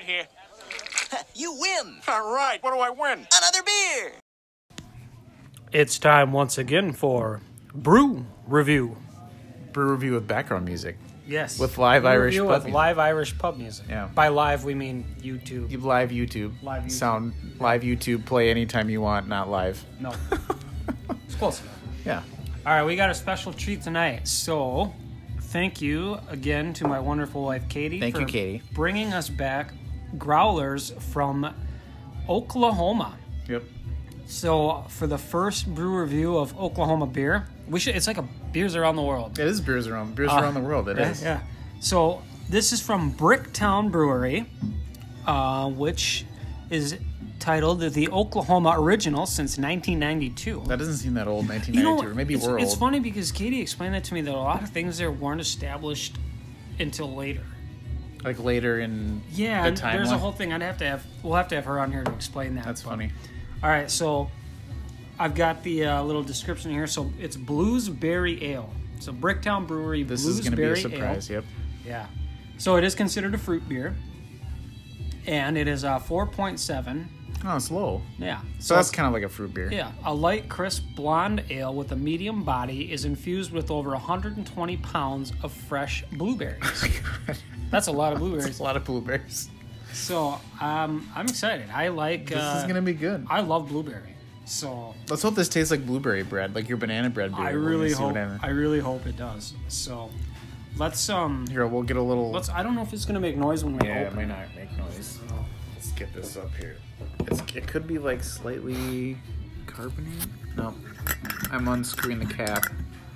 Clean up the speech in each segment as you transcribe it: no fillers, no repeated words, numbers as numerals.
here. You win. All right, what do I win? Another beer. It's time once again for Brew Review. Brew review with background music. Yes. With live Brew Irish review pub with music. live Irish pub music. Yeah. By live, we mean YouTube. Live YouTube. Live YouTube. Sound live YouTube. Play anytime you want, not live. No. It's close enough. Yeah. All right, we got a special treat tonight. So, thank you again to my wonderful wife, Katie. Thank for you, Katie. bringing us back growlers from Oklahoma. Yep. So, for the first brew review of Oklahoma beer, it's like beers around the world. It is beers around the world. It is. Yeah. So, this is from Bricktown Brewery, which is titled the Oklahoma Original since 1992. That doesn't seem that old, 1992, or maybe we're It's old. funny because Katie explained that to me that a lot of things there weren't established until later. Like later in Yeah, the timeline. there's a whole thing. We'll have to have her on here to explain that. That's funny. All right, so I've got the little description here. So it's Bluesberry Ale. So Bricktown Brewery This Bluesberry is going to be a Ale. surprise. Yep. Yeah. So it is considered a fruit beer, and it is 4.7. Oh, it's low. Yeah. So that's kind of like a fruit beer. Yeah, a light, crisp blonde ale with a medium body is infused with over 120 pounds of fresh blueberries. That's a lot of blueberries. It's a lot of blueberries. So I'm excited. I like. This is going to be good. I love blueberry. So Let's hope this tastes like blueberry bread, like your banana bread beer. I when we really see what hope. happens. I really hope it does. So let's Here, we'll get a little... I don't know if it's gonna make noise when we Yeah, it open. might not make noise. Let's get this up here. It could be like slightly carbonated. No, I'm unscrewing the cap.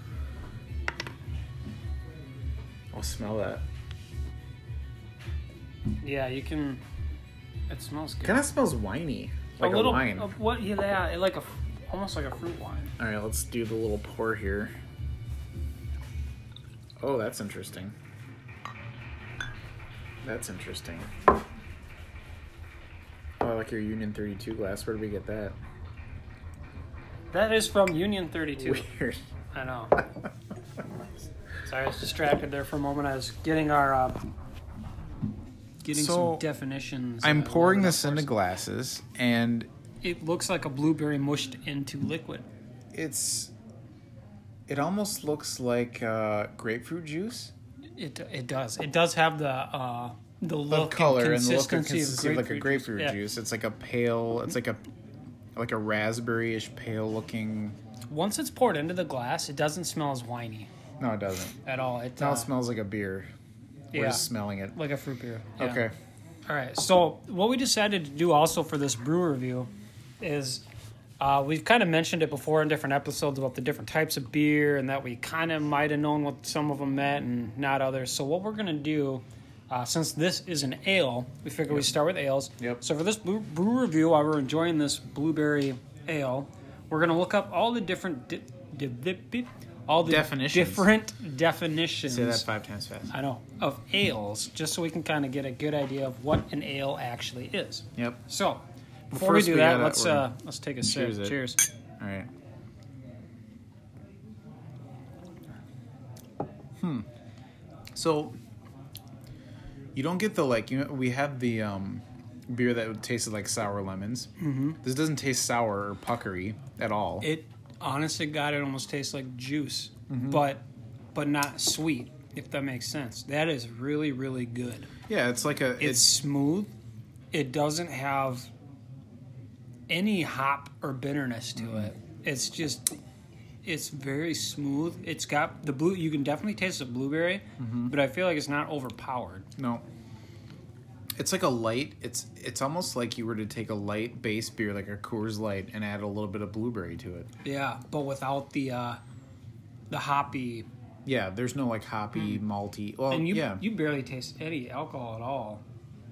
I'll smell that. Yeah, you can. It smells good. Kind of smells winey, like a little wine. What? Yeah, almost like a fruit wine. All right, let's do the little pour here. Oh, that's interesting. That's interesting. Oh, I like your Union 32 glass. Where did we get that? That is from Union 32. Weird. I know. Sorry, I was distracted there for a moment. I was getting our some definitions. I'm pouring loaded this up into first. glasses, and It looks like a blueberry mushed into liquid. it almost looks like grapefruit juice. It does. It does have the look Of color and and the look and consistency consistency of like a grapefruit Yeah. juice. It's like a pale. It's like a raspberry-ish pale looking. Once it's poured into the glass, it doesn't smell as winey No, it doesn't. at all. It Now it smells like a beer. We're yeah, just smelling it. like a fruit beer. Yeah. Okay. All right. So what we decided to do also for this brew review is we've kind of mentioned it before in different episodes about the different types of beer and that we kind of might have known what some of them meant and not others. So what we're going to do, since this is an ale, we figure we start with ales. Yep. So for this brew review, while we're enjoying this blueberry ale, we're going to look up all the different Definitions. different definitions. Say that 5 times fast. I know, of ales, just so we can kind of get a good idea of what an ale actually is. Yep. So, before we first do we that, gotta- let's take a sip. Cheers it. Cheers. All right. So you don't get the we have the beer that tasted like sour lemons. Mm-hmm. This doesn't taste sour or puckery at all. It, honestly, God, it almost tastes like juice, Mm-hmm. but not sweet, if that makes sense. That is really, really good. Yeah, it's like It's smooth. It doesn't have any hop or bitterness to it. It's just, it's very smooth. It's got the blue. You can definitely taste the blueberry, but I feel like it's not overpowered. no. It's like a light. It's almost like you were to take a light base beer like a Coors Light and add a little bit of blueberry to it. Yeah, but without the hoppy. Yeah, there's no like hoppy, malty. Well, And yeah, you barely taste any alcohol at all.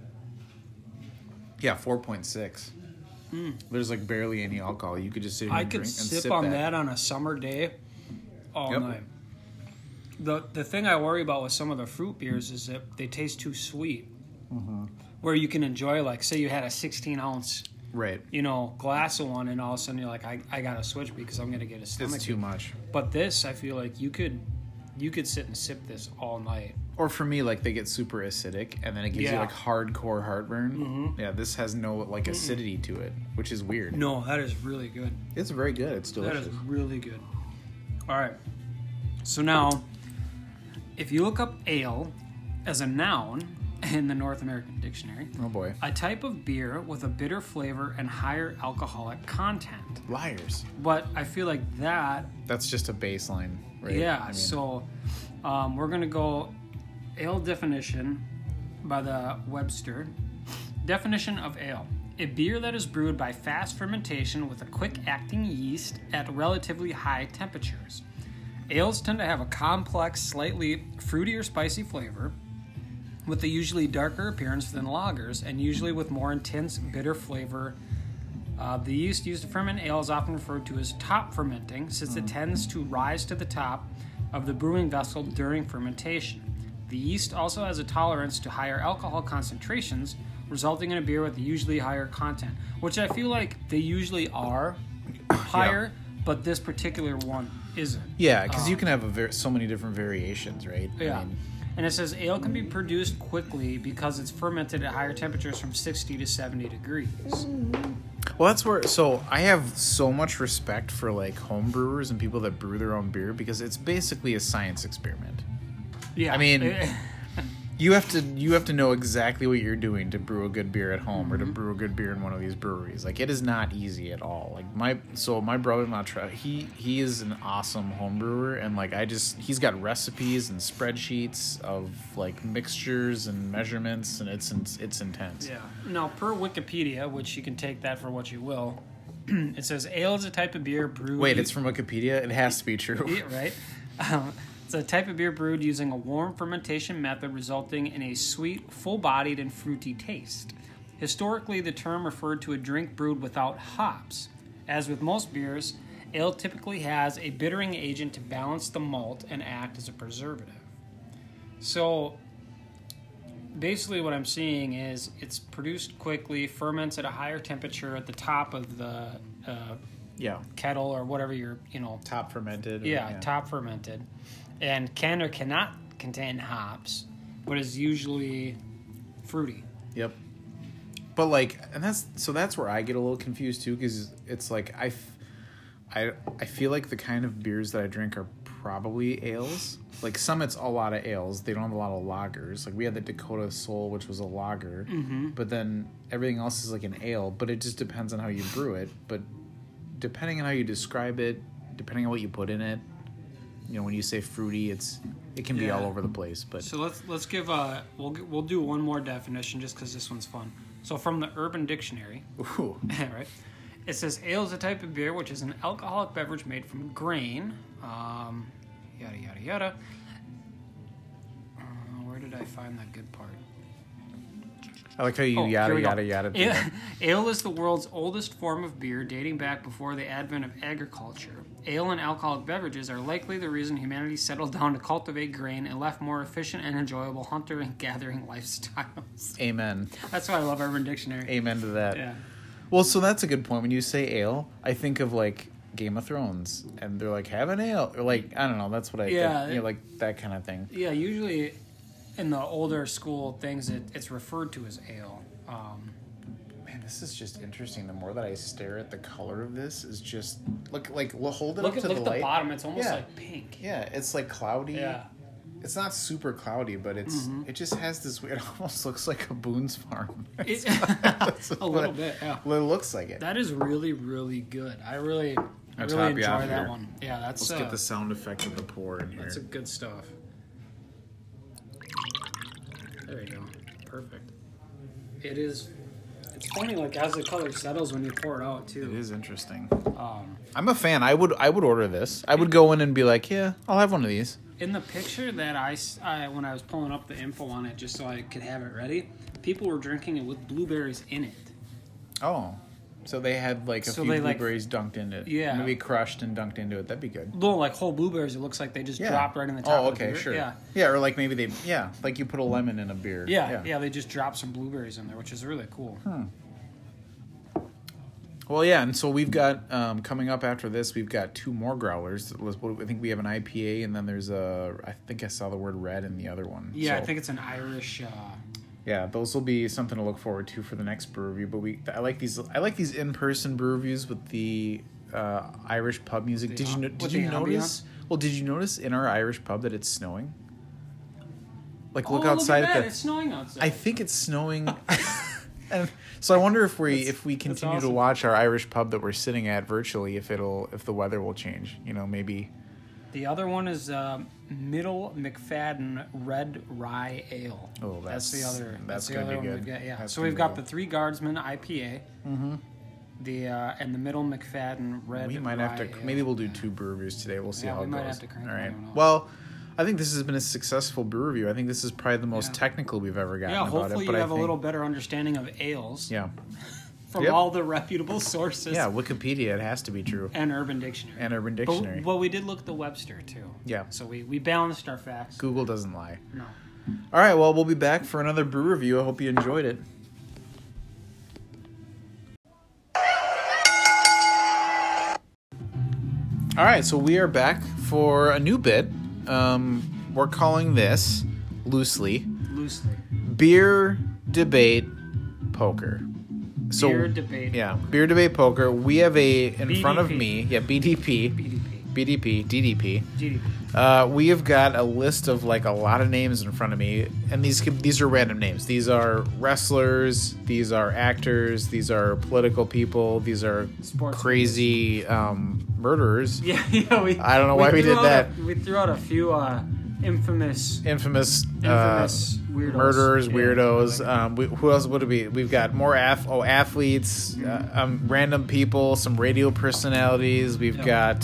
yeah, 4.6. There's like barely any alcohol. You could just sit here I and could drink and sip on that on a summer day all Yep. night. The thing I worry about with some of the fruit beers is that they taste too sweet. Where you can enjoy, like, say you had a 16-ounce, Right. glass of one, and all of a sudden you're like, I gotta switch because I'm gonna get a stomach. It's too much. But this, I feel like you could you could sit and sip this all night. Or for me, like they get super acidic, and then it gives you Yeah. like hardcore heartburn. Yeah, this has no like acidity to it, which is weird. No, that is really good. It's very good. It's That delicious. is really good. All right. So now, if you look up ale as a noun in the North American Dictionary, Oh boy, a type of beer with a bitter flavor and higher alcoholic content. liars. But I feel like that, That's just a baseline, right? yeah. I mean, So we're going to go ale definition by the Webster. Definition of ale. A beer that is brewed by fast fermentation with a quick-acting yeast at relatively high temperatures. Ales tend to have a complex, slightly fruity or spicy flavor, with a usually darker appearance than lagers, and usually with more intense, bitter flavor. The yeast used to ferment ale is often referred to as top fermenting, since it tends to rise to the top of the brewing vessel during fermentation. The yeast also has a tolerance to higher alcohol concentrations, resulting in a beer with a usually higher content, which I feel like they usually are higher, but this particular one isn't. yeah, because you can have so many different variations, right? Yeah. I mean, And it says ale can be produced quickly because it's fermented at higher temperatures from 60 to 70 degrees. well, that's where. So I have so much respect for like home brewers and people that brew their own beer because it's basically a science experiment. Yeah. I mean, you have to know exactly what you're doing to brew a good beer at home or to brew a good beer in one of these breweries. Like it is not easy at all. Like my brother-in-law, he is an awesome home brewer, and like he's got recipes and spreadsheets of like mixtures and measurements, and it's intense. Yeah. Now, per Wikipedia, which you can take that for what you will, it says ale is a type of beer brewed. Wait, it's from Wikipedia. It has to be true. Yeah, right? It's a type of beer brewed using a warm fermentation method resulting in a sweet, full-bodied, and fruity taste. Historically, the term referred to a drink brewed without hops. As with most beers, ale typically has a bittering agent to balance the malt and act as a preservative. So, basically what I'm seeing is it's produced quickly, ferments at a higher temperature at the top of the Yeah, kettle or whatever you're, top fermented. top fermented, and can or cannot contain hops, but is usually fruity. Yep. But like, and that's where I get a little confused too, because it's like I feel like the kind of beers that I drink are probably ales. Like some, it's a lot of ales. They don't have a lot of lagers. Like we had the Dakota Soul, which was a lager, but then everything else is like an ale. But it just depends on how you brew it. But depending on how you describe it, depending on what you put in it, when you say fruity, it can be all over the place. But So let's give we'll do one more definition just because this one's fun. So from the Urban Dictionary, ooh, right, it says ale is a type of beer which is an alcoholic beverage made from grain, yada yada yada. Where did I find that good part? I like how you Here yada we go. yada yada. Ale is the world's oldest form of beer, dating back before the advent of agriculture. Ale and alcoholic beverages are likely the reason humanity settled down to cultivate grain and left more efficient and enjoyable hunter and gathering lifestyles. Amen. That's why I love Urban Dictionary. Amen to that. Yeah. Well, so that's a good point. When you say ale, I think of like Game of Thrones, and they're like, have an ale, or like, I don't know. That's what I think. Like that kind of thing. Yeah, usually in the older school things, it's referred to as ale. Man, this is just interesting. The more that I stare at the color of this, is just hold it Look up at to the light. bottom. It's almost Yeah. like pink. Yeah, it's like cloudy. Yeah. It's not super cloudy, but it just has this. It almost looks like a Boone's Farm. A little bit, yeah. Well, it looks like it. That is really, really good. I really top you enjoy off that here. one. Yeah, that's Let's get the sound effect of the pour in here. that's a good stuff. There you go. Perfect. It is. It's funny, like as the color settles when you pour it out It too. is interesting. I'm a fan. I would order this. I would go in and be like, yeah, I'll have one of these. In the picture that I when I was pulling up the info on it just so I could have it ready, people were drinking it with blueberries in it. Oh, so they had like a So few they, like- blueberries dunked in it. Yeah. Maybe crushed and dunked into it. That'd be good. No, like whole blueberries. It looks like they just Yeah. dropped right in the top. Oh, of the okay, beer. sure. Yeah. Yeah, or like maybe like you put a lemon in a beer. Yeah, they just dropped some blueberries in there, which is really cool. Well, yeah, and so we've got coming up after this, we've got 2 more growlers. I think we have an IPA, and then there's I think I saw the word red in the other one. Yeah, so, I think it's an Irish. yeah, those will be something to look forward to for the next brew review. But I like these in-person brew reviews with the Irish pub music. Did you notice? Well, did you notice in our Irish pub that it's snowing? Like, look outside Look at that. the. It's snowing outside. I think it's snowing. And so I wonder if we continue awesome. to watch our Irish pub that we're sitting at virtually, if the weather will change. You know, maybe. The other one is Middle McFadden Red Rye Ale. Oh, that's the other. That's the gonna other be one good. we've got, yeah. That's So gonna we've be got good. the Three Guardsmen IPA. Mm-hmm. And the Middle McFadden Red. We might have to. Rye Ale. Maybe we'll do 2 brew reviews today. We'll see how it we goes. might have to crank All one, I right. don't know. Well, I think this has been a successful brew review. I think this is probably the most technical we've ever gotten Yeah, about it. hopefully But you I have a think- little better understanding of ales Yeah. from Yep. all the reputable sources. Yeah. Wikipedia. It has to be true. And Urban Dictionary. And Urban Dictionary. But we did look at the Webster too. Yeah. So we balanced our facts. Google doesn't lie. No. All right. Well, we'll be back for another brew review. I hope you enjoyed it. All right, so we are back for a new bit. We're calling this loosely beer debate poker. So Beer debate. yeah, beer debate poker. We have in front of BDP. me, BDP, DDP. GDP. We have got a list of like a lot of names in front of me, and these are random names. These are wrestlers, these are actors, these are political people, these are Sports crazy murderers. Yeah. I don't know why we threw did out that. We threw out a few infamous Infamous weirdos. murderers, Yeah, weirdos. Who else would it be? We've got more athletes, random people, some radio personalities. We've got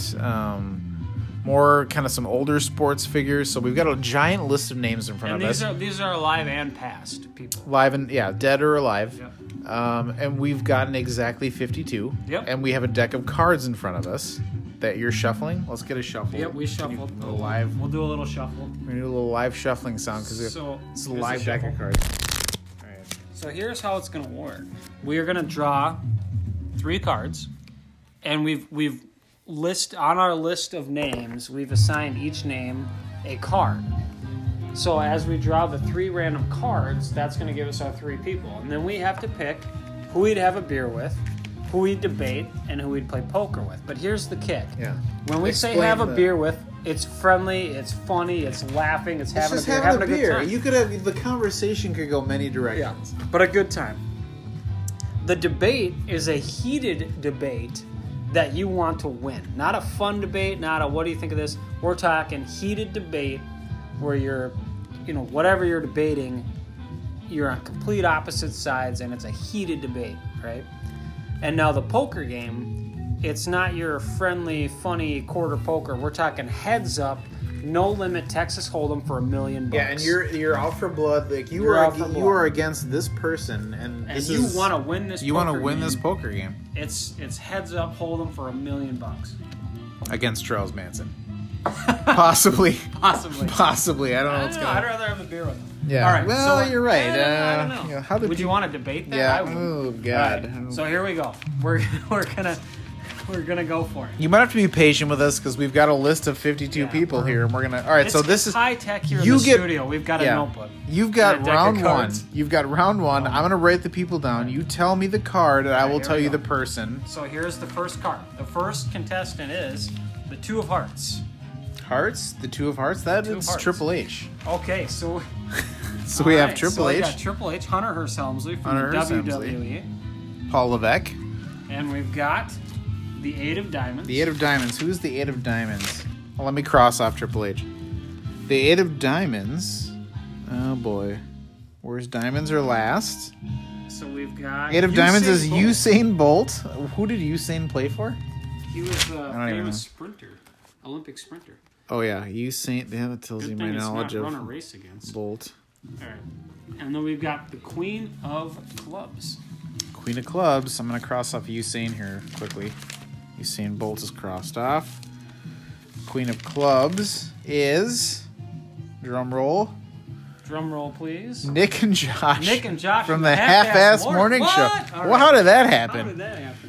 more kind of some older sports figures. So we've got a giant list of names in front And of us. these are alive and past people. Live and dead or alive. Yep. And we've gotten exactly 52. Yep. And we have a deck of cards in front of us that you're shuffling. Let's get a shuffle. Yep, we Can you- shuffled. a live. We'll do a little shuffle. We're gonna do a little live shuffling sound because So it's a here's live the deck of shuffle. cards. All right. So here's how it's going to work. We are going to draw 3 cards, and we've on our list of names, we've assigned each name a card. So as we draw the 3 random cards, that's going to give us our 3 people, and then we have to pick who we'd have a beer with, who we'd debate, and who we'd play poker with. But here's the kick. Yeah. When we say Explain have a the- beer with, it's friendly, it's funny, it's laughing, it's having It's a just beer, having a good beer. time. You could have the conversation could go many Yeah, directions. but a good time. The debate is a heated debate that you want to win. Not a fun debate, not a what do you think of this. We're talking heated debate where you're, whatever you're debating, you're on complete opposite sides and it's a heated debate, right? And now the poker game, it's not your friendly, funny quarter poker. We're talking heads up, no limit Texas Hold'em for $1 million. Yeah, and you're out for blood. Like you You're are out for you blood. are against this person, and and this you is, want to win this. you want to poker win game. this poker game It's heads up Hold'em for $1 million. against Charles Manson. Possibly. Possibly. I don't know what's I'd going. rather have a beer with him. Yeah. All right. Well, so, you're right. I don't know. Yeah, how did Would you people- want to debate that? Yeah. I would. Oh All God. right, so here we go. We're gonna go for it. You might have to be patient with us because we've got a list of 52 Yeah, people we're- here, and we're gonna. All right. It's, So this it's is high tech here in you the get- studio. We've got a yeah. notebook. You've got and a deck of round one. cards. You've got round one. I'm gonna write the people down. You tell me the card, and I will here tell we you go. the person. So here's the first card. The first contestant is the 2 of Hearts. Hearts, the 2 of Hearts. That Two of is Hearts. Triple H. Okay, so So we have alright, Triple so we H, got Triple H, Hunter Hearst Helmsley from Hunter the Hearst WWE, Paul Levesque, and we've got the 8 of Diamonds. the 8 of Diamonds. Who's the 8 of Diamonds? Well, let me cross off Triple H. The 8 of Diamonds. Oh boy, where's Diamonds are last? So we've got 8 of Diamonds is Bolt. Usain Bolt. Who did Usain play for? He was a don't even know. famous sprinter, Olympic sprinter. Oh yeah, Usain. Yeah, that tells you Good my thing it's knowledge not run a of race against. Bolt. All right, and then we've got the Queen of Clubs. Queen of Clubs. I'm gonna cross off Usain here quickly. Usain Bolt is crossed off. Queen of Clubs is, drum roll, Drum roll, please. Nick and Josh. Nick and Josh from the Half-Ass Morning Show. What? All Well, how did that happen? How did that happen? All right.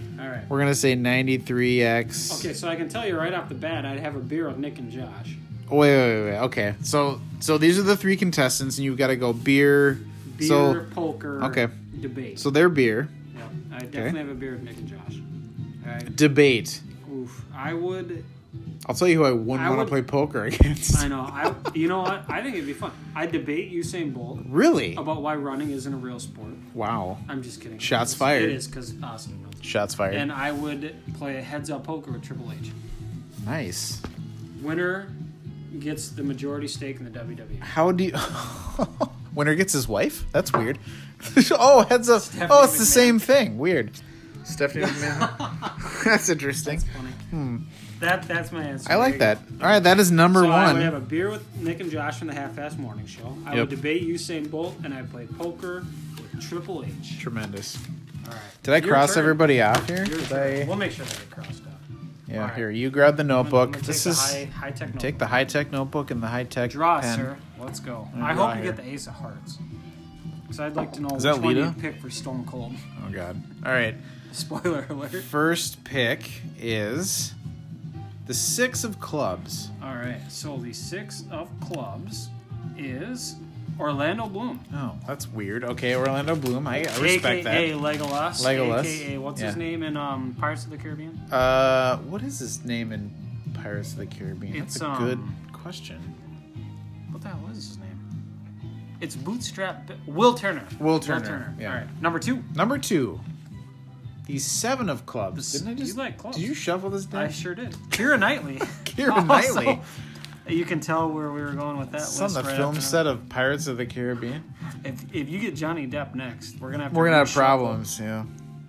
We're gonna say 93X. Okay, so I can tell you right off the bat, I'd have a beer with Nick and Josh. Wait. Okay, so these are the 3 contestants, and you've got to go beer. Beer, poker, okay. debate. So they're beer. Yep, I definitely have a beer with Nick and Josh. All right. Debate. Oof, I would. I'll tell you who I wouldn't want to play poker against. I know. You know what? I think it'd be fun. I'd debate Usain Bolt Really? about why running isn't a real sport. Wow. I'm just kidding. Shots fired. It is because Austin knows. Shots fired. And I would play a heads-up poker with Triple H. Nice. Winner gets the majority stake in the WWE. How do you... Winner gets his wife? That's weird. Oh, heads up. Stephanie Oh, it's the McMahon. same thing. Weird. Stephanie McMahon. That's interesting. That's funny. That's my answer. I like There that. you go. All right, that is number So I one. would have a beer with Nick and Josh from the Half-Ass Morning Show. I Yep. would debate Usain Bolt, and I play poker with Triple H. Tremendous. All right. Did I Your cross turn. everybody off here? Your Did turn. I... We'll make sure they get crossed out. Yeah, All right. here. You grab the I'm notebook. gonna This take is... the high-tech notebook. Take the high-tech notebook and the high-tech Draw, pen. sir. Let's go. I'm I draw hope you here. get the Ace of Hearts. Because I'd like to know Is which that one Lita? you pick for Stone Cold. Oh, God. All right. Spoiler alert. First pick is the 6 of clubs. All right. So the 6 of clubs is Orlando Bloom. Oh, that's weird. Okay, Orlando Bloom. I respect AKA Legolas. Legolas. AKA, what's his Yeah. name in Pirates of the Caribbean? that. What is his name in Pirates of the Caribbean? It's, That's a good question. What the hell is his name? It's Bootstrap... Will Turner. Will Turner, yeah. All right. Number 2. Number 2. The 7 of clubs. The- Didn't I just... you like clubs. Did you shuffle this down? I sure did. Keira Knightley. Keira Knightley. You can tell where we were going with that It's on list. the right film after set of Pirates of the Caribbean. If you get Johnny Depp next, we're gonna have to Have reshuffle. problems, yeah.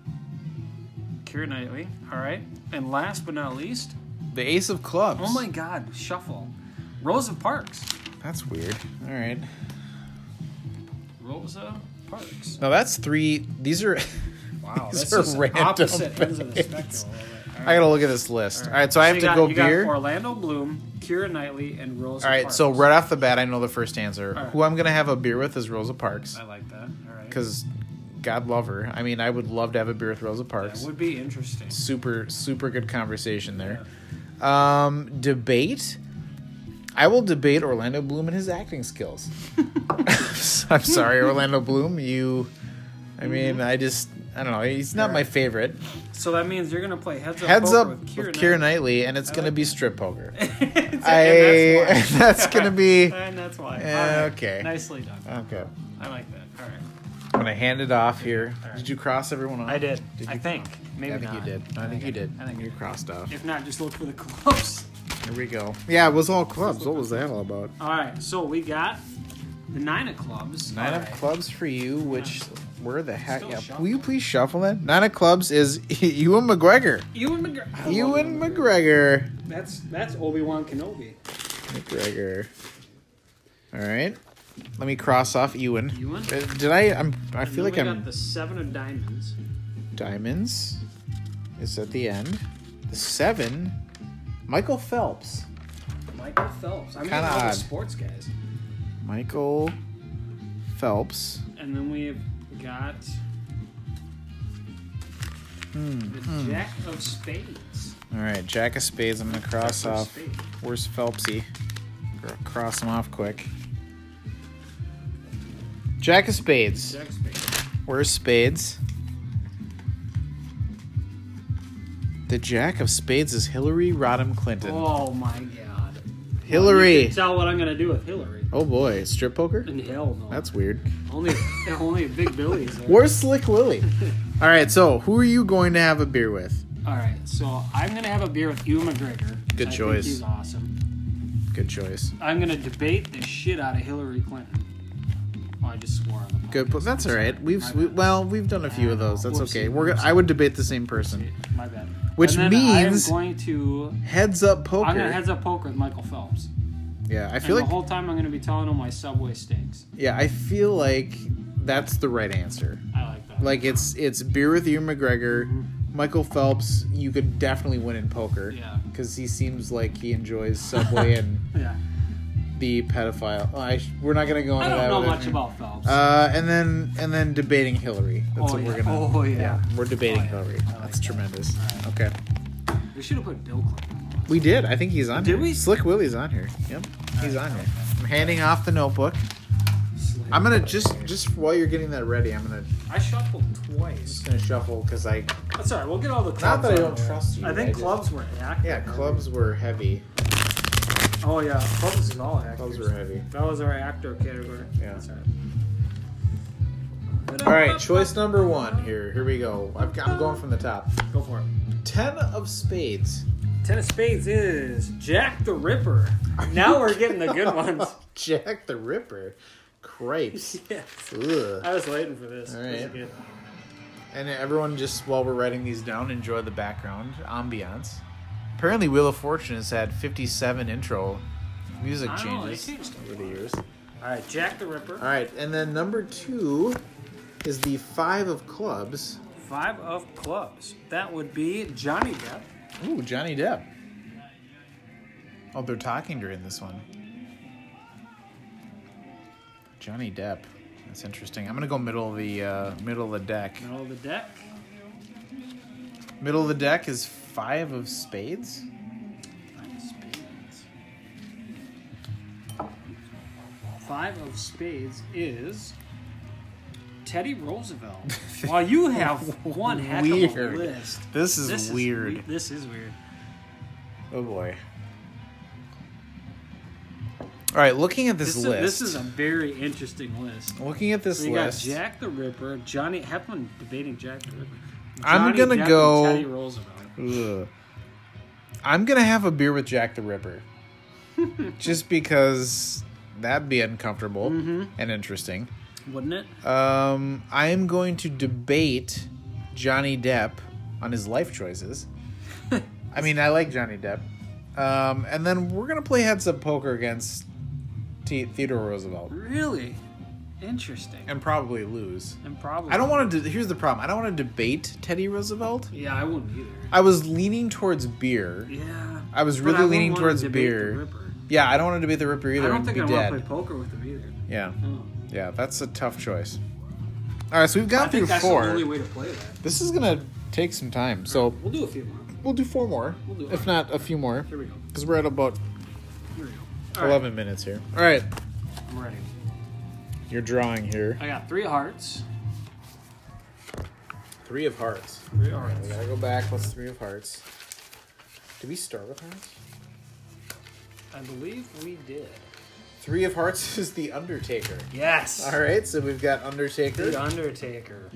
Keira Knightley. All right. And last but not least, The Ace of clubs. oh my God, shuffle. Rosa Parks. That's weird. All right. Rosa Parks. No, that's 3. These are... Wow, These that's are just random opposite ends of the picks. spectrum. a little bit. All I gotta look at this list. All right, so I have you to got- go you got beer. Orlando Bloom, Keira Knightley, and Rosa All right, Parks. so right off the bat, I know the first answer. All right. Who I'm gonna have a beer with is Rosa Parks, I like that. All right. because God love her. I mean, I would love to have a beer with Rosa Parks. That would be interesting. Super good conversation there. Debate. I will debate Orlando Bloom and his acting skills. I'm sorry, Orlando Bloom. I mean, I don't know. He's not my favorite. So that means you're gonna play heads up. Heads poker up with with Keira Keira Knightley, and it's gonna like be that. strip poker. And that's why. That's gonna be And that's why. Yeah, All right. okay. Nicely done. okay. I like that. All right. I'm gonna hand it off here. All right. Did you cross everyone off? I did. Did I you? think. Maybe I think not. you did. I think you did. I think you crossed off. If not, just look for the clubs. Here we go. Yeah, it was all clubs. What was that all about? All right. So we got the 9 of clubs. 9 All of right. clubs for you, which where the heck? Still Yeah, shuffle. will you please shuffle that? 9 of clubs is Ewan McGregor. Ewan McGregor. Ewan McGregor. That's Obi-Wan Kenobi. McGregor. All right. Let me cross off Ewan. Ewan? Did I? I And feel like then we I'm. got the 7 of diamonds. Diamonds is at the end. The 7. Michael Phelps. Michael Phelps. I'm Kinda gonna go odd. with sports guys. Michael Phelps. And then we've got the Jack of Spades. All right, Jack of Spades. I'm gonna cross Jack of off. Spades. Where's Phelpsy? Cross him off quick. Jack of Spades. Jack of Spades. Where's Spades? The Jack of Spades is Hillary Rodham Clinton. Oh my God. Hillary. Well, you can tell what I'm gonna do with Hillary. Oh boy, strip poker? And hell no. That's weird. only Big Billy's there. Where's Slick Willie? All right, so who are you going to have a beer with? All right, so I'm gonna have a beer with Ewan McGregor. Good I choice. Think he's awesome. Good choice. I'm gonna debate the shit out of Hillary Clinton. Oh, I just swore on the podcast. Good, but that's all right. My We've done a few of those. That's Whoopsie, okay. whoopsie. I would debate the same person. My bad. Which And then means- I'm going to. Heads up poker. I'm gonna heads up poker with Michael Phelps. Yeah, I And feel the like whole time I'm gonna be telling him my Subway stinks. I feel like that's the right answer. I like that. Like it's beer with Ewan McGregor, Mm-hmm. Michael Phelps. You could definitely win in poker. Yeah. because he seems like he enjoys Subway and Yeah. the pedophile. Oh, we're not gonna go into I that. don't know with much it. about Phelps. And then debating Hillary. That's Oh, what we're yeah. gonna. Oh, yeah. We're debating Oh, yeah. Hillary. I like That's that. tremendous. Okay. we should have put Bill Clinton. We did. I think he's on Did here. we? Slick Willie's on here. Yep. He's on here. I'm handing off the notebook. I'm gonna just while you're getting that ready, I shuffled twice. gonna shuffle because I. That's all right. We'll get all the clubs. Not that I out don't of the way. trust you, I I think just- clubs were active. Yeah, clubs were heavy. Oh yeah, clubs is all actors. Clubs were heavy. That was our actor category. Yeah. That's all right. All right, choice number 1 here. Here we go. I'm going from the top. Go for it. 10 of spades. 10 of spades is Jack the Ripper. Now we're getting the good ones. Jack the Ripper. Cripes. Yes. Ugh. I was waiting for this. All This is right. good. And everyone, just while we're writing these down, enjoy the background ambiance. Apparently, Wheel of Fortune has had 57 intro music I don't know, changes they changed it. over the years. All right, Jack the Ripper. All right, and then number 2 is the 5 of clubs. 5 of clubs. That would be Johnny Depp. Ooh, Johnny Depp. Oh, they're talking during this one. Johnny Depp. That's interesting. I'm gonna go middle of the deck. Middle of the deck. Middle of the deck is 5 of spades. 5 of spades. 5 of spades is Teddy Roosevelt. While you have one heck of a Weird. list. This is weird. This is weird. Oh boy. All right, looking at this list. This is a very interesting list. Looking at this So you list. got Jack the Ripper, Johnny. Have fun debating Jack the Ripper. I'm Johnny gonna Depp go- and Teddy Roosevelt. Ugh. I'm gonna have a beer with Jack the Ripper, just because that'd be uncomfortable and interesting. Wouldn't it? I am going to debate Johnny Depp on his life choices. I mean, I like Johnny Depp, and then we're gonna play heads up poker against Theodore Roosevelt Really interesting. and probably lose. And probably. I don't want to. Here's the problem. I don't want to debate Teddy Roosevelt. Yeah, I wouldn't either. I was leaning towards beer. Yeah. I was But really wouldn't leaning wanna towards debate the beer. Ripper. Yeah, I don't want to debate the Ripper either I don't and think be I want dead. to play poker with him either. Yeah, No. yeah, that's a tough choice. All right, so we've I gone through think that's 4. the only way to play that. This is gonna take some time, so We'll do a few more. we'll do 4 more, We'll do it. if not a few more, Here we go. because we're at about Here we go. All right, 11 minutes here. All right, I'm ready. you're drawing here. I got 3 hearts. 3 of hearts. 3 All right, hearts. we gotta go back. What's 3 of hearts? Did we start with hearts? I believe we did. 3 of hearts is the Undertaker. Yes. All right, so we've got Undertaker. The Undertaker.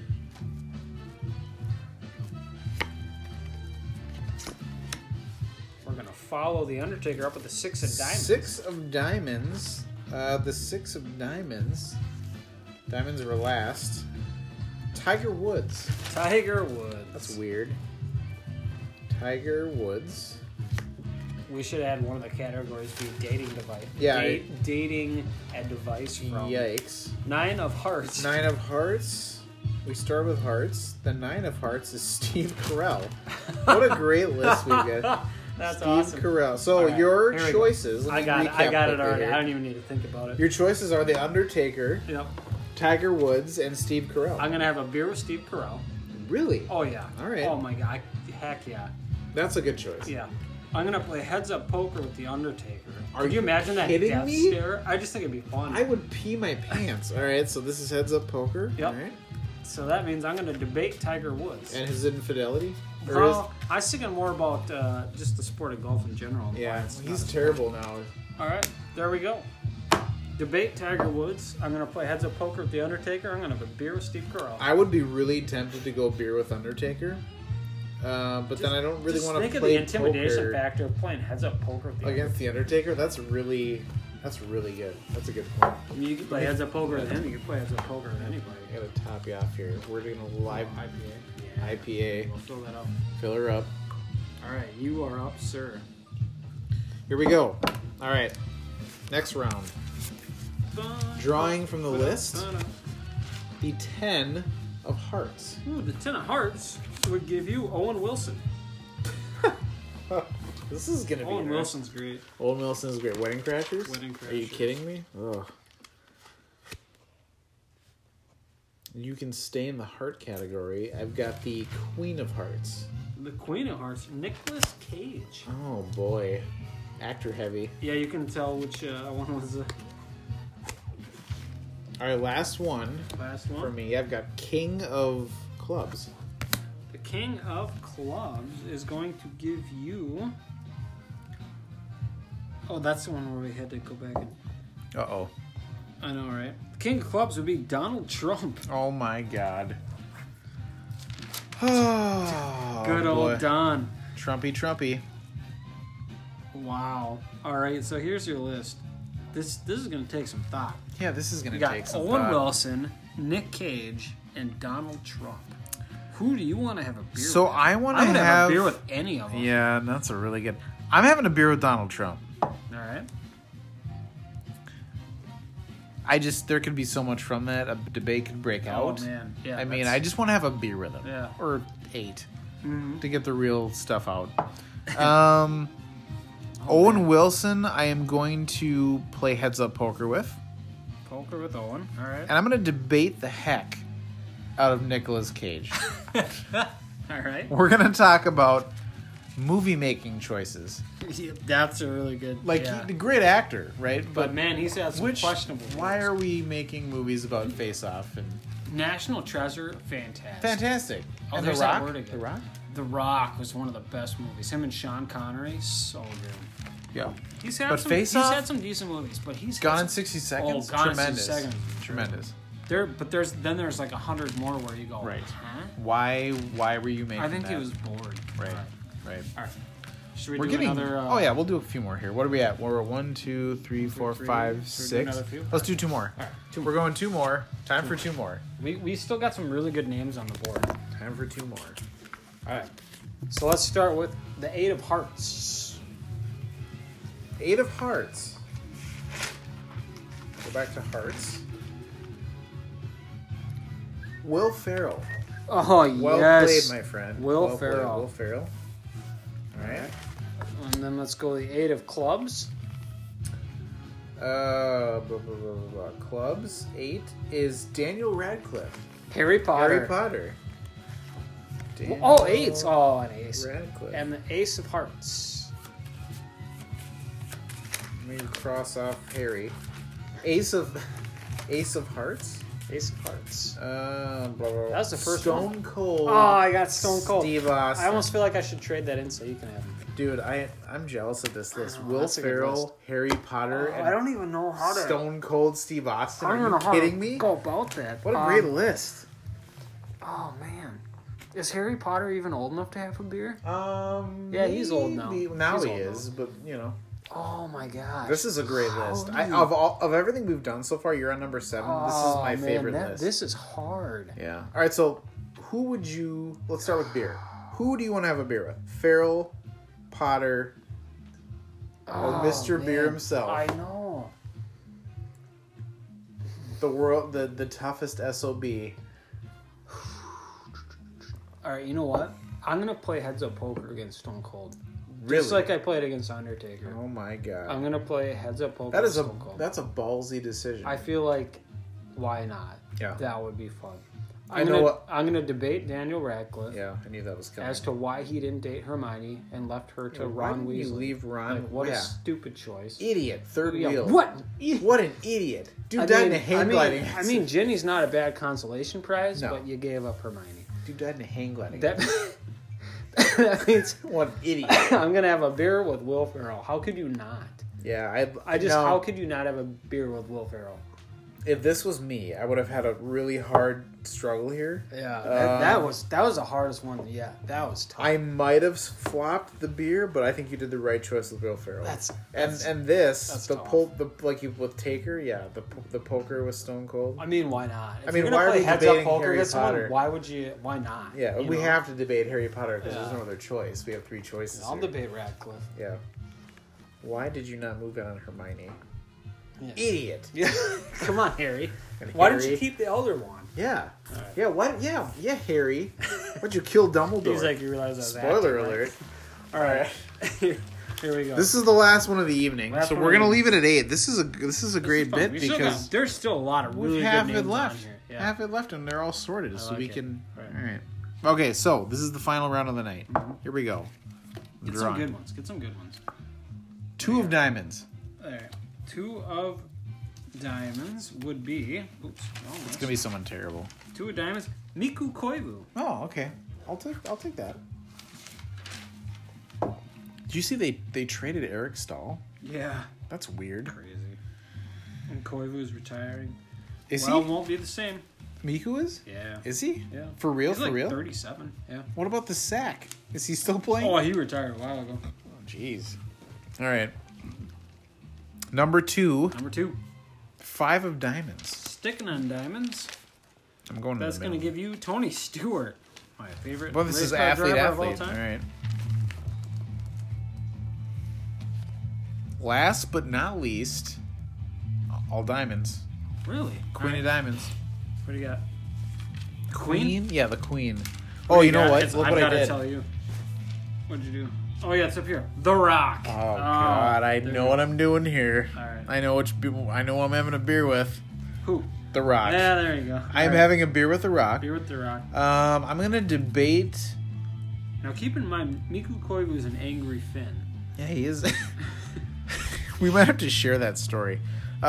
We're gonna follow the Undertaker up with the 6 of diamonds. 6 of diamonds. The 6 of diamonds. Diamonds were last. Tiger Woods. Tiger Woods. That's weird. Tiger Woods. We should add one of the categories be dating device. Yeah, Dating a device from Yikes. 9 of hearts. 9 of hearts. We start with hearts. The 9 of hearts is Steve Carell. What a great list we got. That's Steve awesome. Carell. So All right, your here we go. choices. let I me got it. I recap got it quickly already. here. I don't even need to think about it. Your choices are The Undertaker, Yep. Tiger Woods, and Steve Carell. I'm gonna have a beer with Steve Carell. Really? Oh yeah. All right. Oh my god. Heck yeah. That's a good choice. Yeah. I'm gonna play heads up poker with the Undertaker. Are Could you you imagine that kidding death me? stare? I just think it'd be fun. I would pee my pants. All right, so this is heads up poker. Yep. All right. So that means I'm gonna debate Tiger Woods. And his infidelity? Or Well, I was thinking more about just the sport of golf in general. yeah, It's not he's a sport. terrible now. All right, there we go. Debate Tiger Woods. I'm gonna play heads up poker with the Undertaker. I'm gonna have a beer with Steve Carell. I would be really tempted to go beer with Undertaker, but then I don't really Just want to think of play the intimidation poker factor of playing heads up poker with the against the Undertaker. That's really good. That's a good point. I mean, you can play heads up poker with him. You can play heads up poker with anybody. I gotta top you off here. We're doing a live IPA. IPA. We'll fill that up. Fill her up. All right, you are up, sir. Here we go. All right, next round. Drawing from the list, the 10 of hearts. Ooh, the 10 of hearts would give you Owen Wilson. This is gonna be. Owen Wilson's great. Owen Wilson is great. Wedding Crashers. Wedding Are you Crashers. kidding me? Ugh. You can stay in the heart category. I've got the Queen of Hearts. The Queen of Hearts, Nicolas Cage. Oh boy, actor heavy. Yeah, you can tell which one was the All right, last one last one. for me. I've got King of Clubs. The King of Clubs is going to give you. Oh, that's the one where we had to go back and. Uh-oh. I know, right? The King of Clubs would be Donald Trump. Oh my God. Oh, Good boy. old Don. Trumpy. Wow. All right, so here's your list. This is going to take some thought. Yeah, this is We gonna got take some Owen thought. Wilson, Nick Cage, and Donald Trump. Who do you want to have a beer So with? I want to I'm gonna have a beer with any of them. Yeah, that's a really good. I'm having a beer with Donald Trump. All right. There could be so much from that. A debate could break out. Oh man. Yeah. I mean, that's- I just want to have a beer with him. Yeah. Or 8 Mhm. to get the real stuff out. Owen Wilson, I am going to play heads up poker with. Poker with Owen. All right. And I'm going to debate the heck out of Nicolas Cage. All right. We're going to talk about movie making choices. Yeah, that's a really good. Like, yeah. he's a great actor, right? But man, he's had some questionable. Why ones. are we making movies about Face Off and National Treasure? Fantastic. fantastic? Oh, And there's The that Rock? word again. The Rock? The Rock was one of the best movies. Him and Sean Connery, so good. Yeah. He's had But some. Face he's Off? had some decent movies, but he's had Gone some, in 60 Seconds? Oh, Gone in 60 Tremendous. Seconds. Tremendous. There's like 100 more where you go. Right. Huh? Why were you making I think that? he was bored. Right. All Right. All right. Should we We're do getting. another? Oh yeah, we'll do a few more here. What are we at? We're at 1, 2, 3, 4, three. 5, Should we do 6. another few? Let's do 2 more. All right. Two We're going 2 more. Time for 2 more. We still got some really good names on the board. Time for 2 more. All right. So let's start with the Eight of Hearts. 8 of Hearts. Go back to Hearts. Will Ferrell. Oh Well yes. played, my friend. Will Well played, Ferrell. Will Ferrell. All right. And then let's go the Eight of Clubs. Clubs. 8 is Daniel Radcliffe. Harry Potter. Harry Potter. Oh, eights. Oh, an ace. Radcliffe. And the Ace of Hearts. Let me cross off Harry. Ace of Hearts. Ace of Hearts. Blah, blah, blah. That was the first Stone one. Cold. Oh, I got Stone Cold. Steve Austin. I almost feel like I should trade that in so you can have him. Dude, I'm jealous of this list. Oh, Will that's a good Ferrell, list. Harry Potter, and I don't even know how to. Stone Cold Steve Austin. I don't Are even know you how kidding to me? go about that. What a great list. Oh man, is Harry Potter even old enough to have a beer? Yeah, he's old now. Now He's he old is, but Oh my gosh, this is a great How list. do I, you- of everything we've done so far, you're on number 7. This is my man, favorite list. This is hard. Yeah. All right. So, who would you? Let's start with beer. Who do you want to have a beer with? Ferrell, Potter, or Mr. Beer man. himself? I know. The toughest SOB. All right, you know what? I'm gonna play heads up poker against Stone Cold. Really? Just like I played against Undertaker. Oh my god. I'm gonna play heads up poker. That is with Stone Cold. that's a ballsy decision. I feel like, why not? Yeah. That would be fun. I know what- I'm gonna debate Daniel Radcliffe Yeah, I knew that was coming. as to why he didn't date Hermione and left her to Why Ron did you Weasley. leave Ron? Like, what yeah. a stupid choice. Idiot. Third Yeah, wheel. what? What an idiot. Dude died in a hang gliding. I mean, Ginny's not a bad consolation prize, No. but you gave up Hermione. Dude died in a hang gliding. That, that means What an idiot. I'm gonna have a beer with Will Ferrell. How could you not? Yeah, How no. could you not have a beer with Will Ferrell? If this was me, I would have had a really hard struggle here. Yeah, that was the hardest one. Yeah, that was tough. I might have flopped the beer, but I think you did the right choice with Will Ferrell. That's and this that's the tough. like you with Taker, yeah, the poker with Stone Cold. I mean, why not? If I mean, you're gonna why are play we heads up debating poker Harry against Potter? someone, why would you? Why not? Yeah, You we know? have to debate Harry Potter because Yeah. there's no other choice. We have 3 choices. I'll here. debate Radcliffe. Yeah. Why did you not move on Hermione? Yeah. Idiot. Yeah. Come on, Harry. And Why didn't Harry- you keep the elder one? Yeah. Alright. Yeah. What? Yeah. Harry. Why'd you kill Dumbledore? He's like, you realize I was Spoiler acting, right? alert. All right. Here we go. This is the last one of the evening, Last so one we're of the gonna evening. leave it at 8. This is a great fun. bit We still because got- there's still a lot of really we good have names it left. on here. Yeah. Half it left, and they're all sorted, so like we it. can. Right. All right. Okay, so this is the final round of the night. Here we go. Get Drawing. some good ones. Get some good ones. 2 of diamonds. All right. 2 of diamonds would be. Oops. It's gonna be someone terrible. 2 of diamonds. Miku Koivu. Oh, okay. I'll take that. Did you see they traded Eric Stahl? Yeah. That's weird. Crazy. And Koivu's retiring. Is Well, he? won't be the same. Miku is? Yeah. Is he? Yeah. For real? He's For like real? 37. Yeah. What about the sack? Is he still playing? Oh, he retired a while ago. Oh, jeez. All right. Number 2, Number 2. 5 of diamonds. Sticking on diamonds. I'm going to That's the going to middle. give you Tony Stewart. My favorite. Well, this race is car athlete. driver of all All time. right. Last but not least, all diamonds. Really? Queen of diamonds. What do you got? Queen? Yeah, the queen. What Oh, do you know got? what? It's- Look I what I gotta did. tell you. What'd you do? Oh yeah, it's up here. The Rock. Oh God, I there know we what go. I'm doing here. All right. I know I know who I'm having a beer with. Who? The Rock. Yeah, there you go. I am All right. having a beer with The Rock. Beer with The Rock. I'm gonna debate. Now keep in mind, Miku Koivu is an angry Finn. Yeah, he is. We might have to share that story.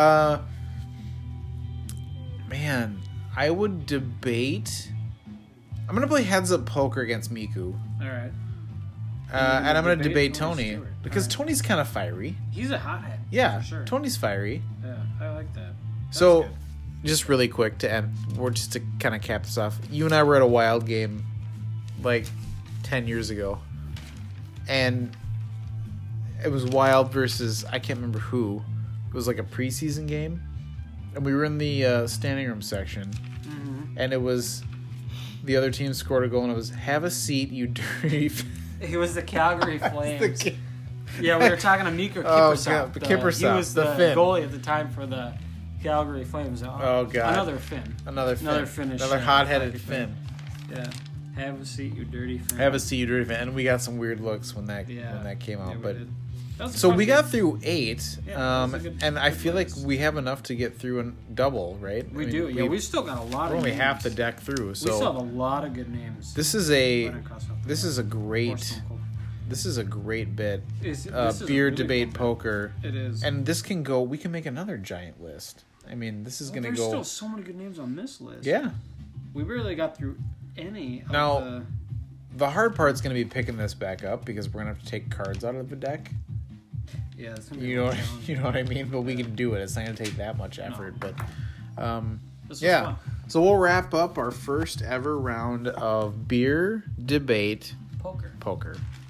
Man, I would debate. I'm gonna play heads up poker against Miku, All right. and I'm gonna debate Tony Tony Stewart. because All right. Tony's kind of fiery. He's a hothead. Yeah, For sure. Tony's fiery. Yeah, I like that. That's So, good. just really quick to end, or just to kind of cap this off. You and I were at a Wild game, like 10 years ago, and it was Wild versus I can't remember who. It was like a preseason game, and we were in the standing room section, and it was the other team scored a goal, and it was "Have a seat, you dirty." It was the Calgary Flames. The- Yeah, we were talking to Miko Oh, Kiprusoff. God, Kiprusoff, He was the the Finn. goalie at the time for the Calgary Flames. Oh, God. Another Finn. Another Finnish. another hot-headed hockey Finn. Yeah. Have a seat, you dirty Finn. Have a seat, you dirty Finn. And we got some weird looks when that came out, Yeah, we but. did. That was a So fun we game. got through 8, Yeah, that was a good- and I good feel like list. we have enough to get through a double, right? We I mean, do. Yeah, we've still got a lot we're of only names. half the deck through. We still have So a lot of good names. this is right across the this is a board. great Stone Cold. this is a great bit. This is a Beer really debate cool poker, bit. It is. and this can go. We can make another giant list. I mean, this is Well, going to there's go. still so many good names on this list. Yeah. We barely got through any of Now, the... The hard part's going to be picking this back up because we're going to have to take cards out of the deck. Yeah, it's gonna be You a know, little challenging. you know what I mean. But we can do it. It's not going to take that much effort. But This was yeah. fun. So we'll wrap up our first ever round of beer debate Poker. poker.